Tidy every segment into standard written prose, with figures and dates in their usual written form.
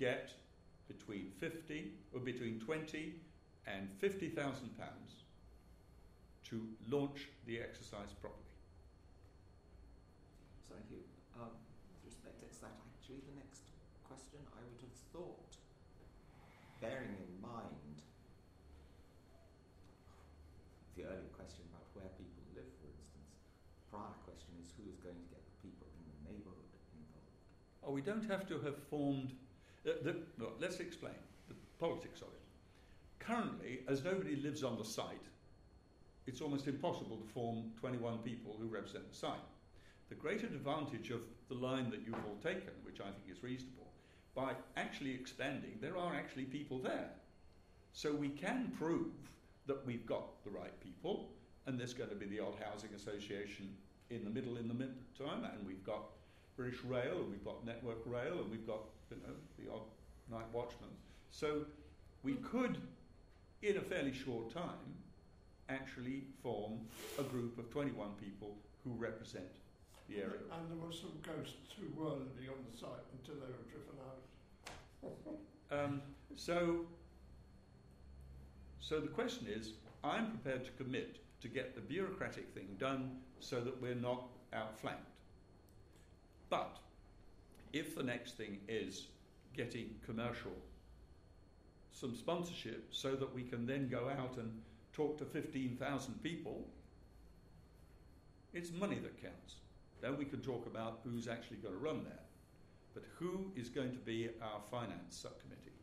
get between 20 and £50,000 to launch the exercise properly. Thank you. With respect, is that actually the next question? I would have thought, bearing in mind the earlier question about where people live, for instance, the prior question is who is going to get the people in the neighbourhood involved? Oh, we don't have to have formed... well, let's explain the politics of it. Currently, as nobody lives on the site, it's almost impossible to form 21 people who represent the site. The great advantage of the line that you've all taken, which I think is reasonable, by actually expanding, there are actually people there. So we can prove that we've got the right people, and there's going to be the odd housing association in the meantime, and we've got British Rail, and we've got Network Rail, and we've got, the odd night watchman. So we could, in a fairly short time, actually form a group of 21 people who represent the area. And there were some ghosts who were living on the site until they were driven out. So the question is, I'm prepared to commit to get the bureaucratic thing done so that we're not outflanked. But if the next thing is getting some sponsorship so that we can then go out and talk to 15,000 people, it's money that counts. Then we can talk about who's actually going to run that. But who is going to be our finance subcommittee?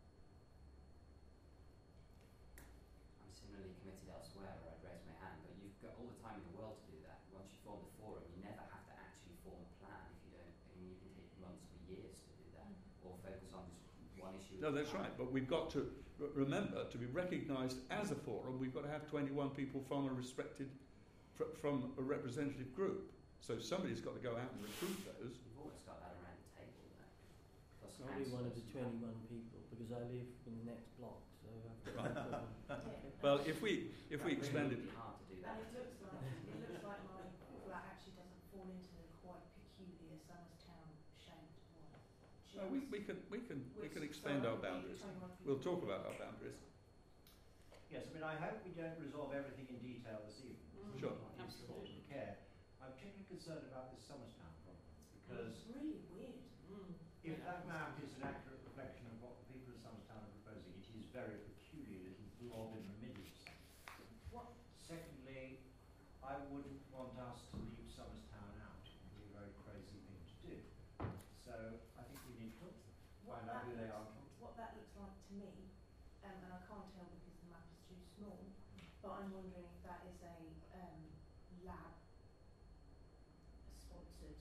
I'm similarly committed elsewhere, where I'd raise my hand, but you've got all the time in the world to do that. Once you form the forum, you never have to actually form a plan if you don't. I mean, you can take months or years to do that, or focus on just one issue. No, that's right. But we've got to remember, to be recognised as a forum, we've got to have 21 people from a representative group. So somebody's got to go out and recruit those. You've always got that around the table, though. I'll be one of the 21 people because I live in the next block. So well, if we expand it, it hard to do that. And it looks like my flat actually doesn't fall into the quite peculiar Somers Town shaped one. no, we can expand our boundaries. We'll talk about our boundaries. Yes, I mean, I hope we don't resolve everything in detail this evening. Sure. Absolutely. Care. I'm particularly concerned about this Somers Town problem because it's really weird. If that map is an accurate reflection of what the people of Somers Town are proposing, it is very peculiar little blob in the middle of something. What? Secondly, I wouldn't want us to leave Somers Town out. It would be a very crazy thing to do. So I think we need to talk to them, find out who they are. What that looks like to me, and I can't tell because the map is too small, but I'm wondering if that is a lab sponsored.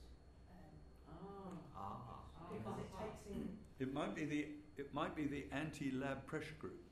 Because it takes in. It might be the anti-lab pressure group.